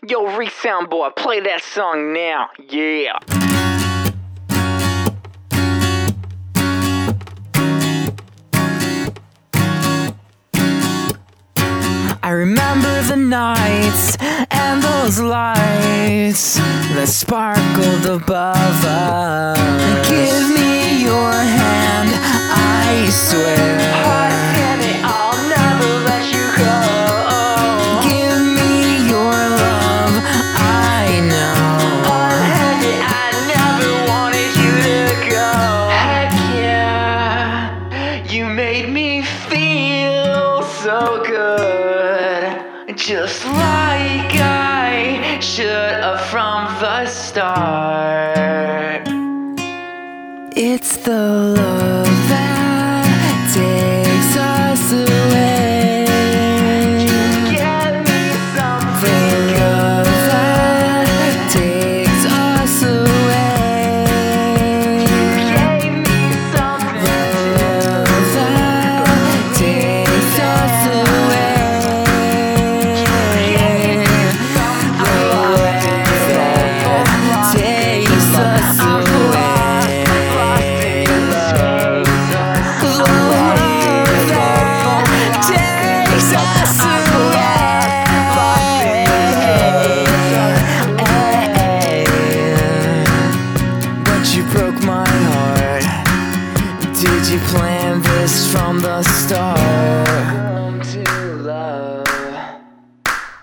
Yo, Resound Boy, play that song now, yeah. I remember the nights and those lights that sparkled above us. Give me your hand, I swear. Hot-headed, I'll never let you go. Give me your love, I know. Hot-headed, I never wanted you to go. Heck yeah, you made me feel so good. Just like I should have from the start. It's the love